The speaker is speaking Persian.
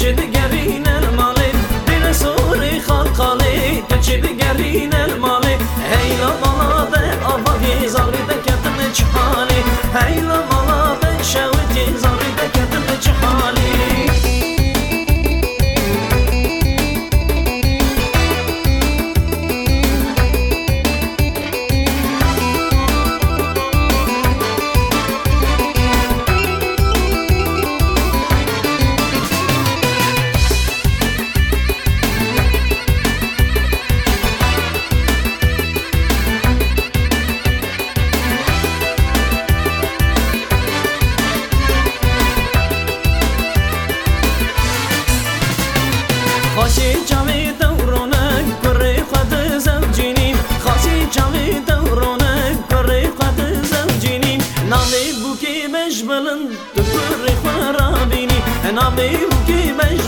دگرین المالی دل سوری خالقالی کچی دگرین المالی هیلا مالاده آبادی زاری دکتن چحالی هیلا مالاده شویتی زاری دکتن چحالی خاصی جاوی دورونه کره خود زوجینیم خاصی جاوی دورونه کره خود زوجینیم نامی بوکی مجبلن تو کره خرابینی نامی بوکی مجبلن